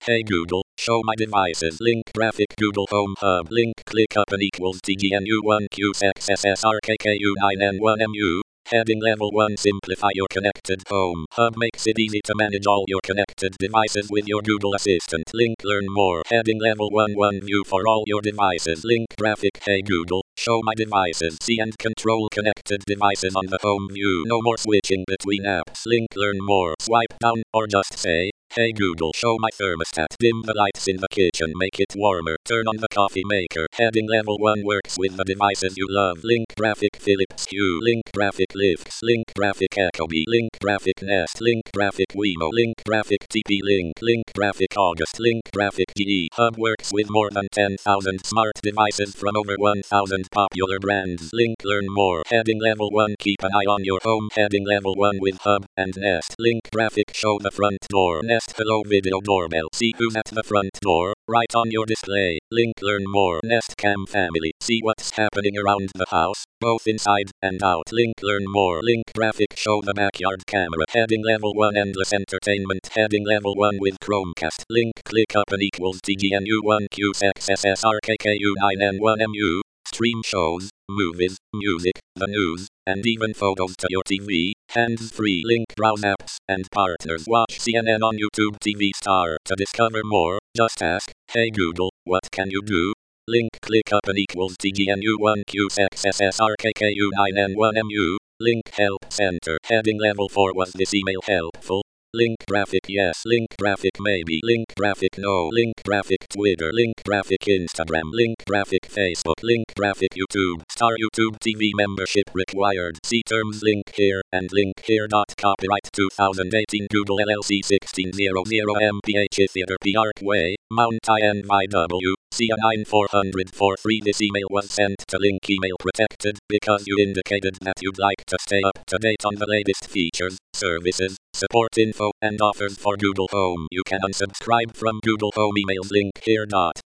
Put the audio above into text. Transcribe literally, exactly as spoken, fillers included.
Hey Google, show my devices. Link graphic Google Home Hub. Link click up and equals T G N U one Q X S S R K K U nine N one M U. Heading level one. Simplify your connected home hub. Makes it easy to manage all your connected devices with your Google Assistant. Link learn more. Heading level one. One view for all your devices. Link graphic. Hey Google, show my devices. See and control connected devices on the home view. No more switching between apps. Link learn more. Swipe down or just say, hey Google, show my thermostat. Dim the lights in the kitchen, make it warmer. Turn on the coffee maker. Heading level one works with the devices you love. Link graphic Philips Hue. Link graphic Lifts. Link graphic Ecobee. Link graphic Nest. Link graphic Wemo. Link graphic T P Link. Link graphic August. Link graphic G E. Hub works with more than ten thousand smart devices from over one thousand popular brands. Link learn more. Heading level one. Keep an eye on your home. Heading level one with Hub and Nest. Link graphic show the front door. Nest hello video doorbell. See who's at the front door, right on your display. Link learn more. Nest Cam family. See what's happening around the house, both inside and out. Link learn more. Link graphic show the backyard camera. Heading level one endless entertainment. Heading level one with Chromecast. Link click up and equals T G N U one Q X S S R K K U nine N one M U. Stream shows, movies, music, the news, and even photos to your T V. Hands-free. Link browse apps and partners. Watch C N N on YouTube T V Star. To discover more, just ask, hey Google, what can you do? Link click up and equals T G N U one Q X S S R K K U nine N one M U. Link help center. Heading level four. Was this email helpful? Link graphic yes. Link graphic maybe. Link graphic no. Link graphic Twitter. Link graphic Instagram. Link graphic Facebook. Link graphic YouTube. Star YouTube T V membership required. See terms. Link here and link here. Copyright twenty eighteen Google L L C sixteen hundred M P H Theater Parkway, Mount I N Y W. C A nine four hundred forty-three. This email was sent to link email protected because you indicated that you'd like to stay up to date on the latest features, services, support info, and offers for Google Home. You can unsubscribe from Google Home emails. Link here.